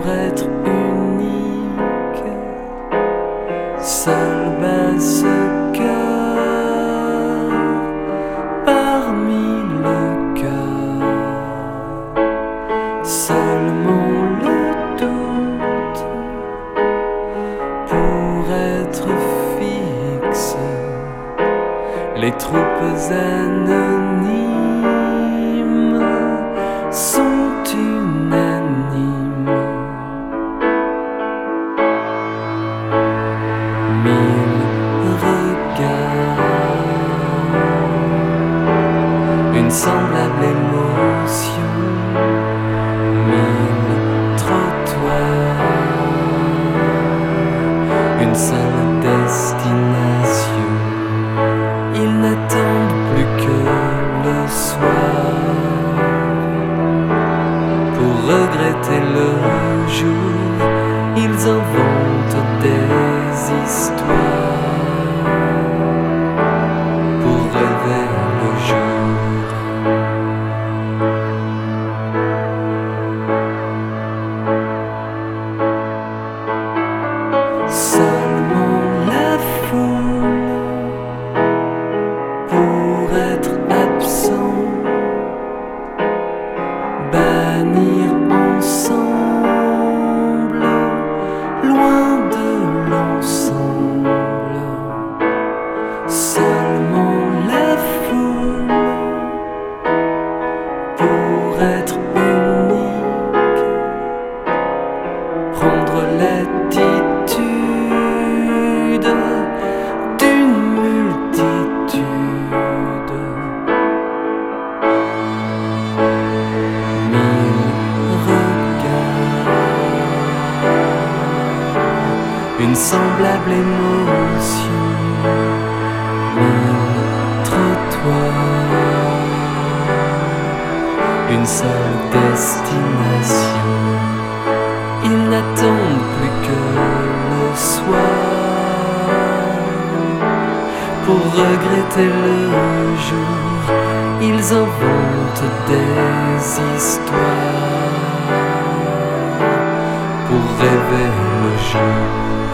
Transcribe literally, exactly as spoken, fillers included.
être unique, seul bat ce cœur parmi le cœur, seulement le doute pour être fixe. Les troupes anonymes sont unanimes. Mille regards, une semblable émotion, mille trottoirs, une seule destination. Ils n'attendent plus que le soir pour regretter le jour. Ils inventent des histoires pour rêver le jour. Seulement la foule pour être absent, bannir ensemble, loin de l'ensemble. Seulement la foule pour être unique, prendre l'attitude d'une multitude. Mille regards, une semblable émotion, mille trottoirs, une seule destination. Ils n'attendent plus que le soir pour regretter le jour. Ils inventent des histoires pour rêver le jour.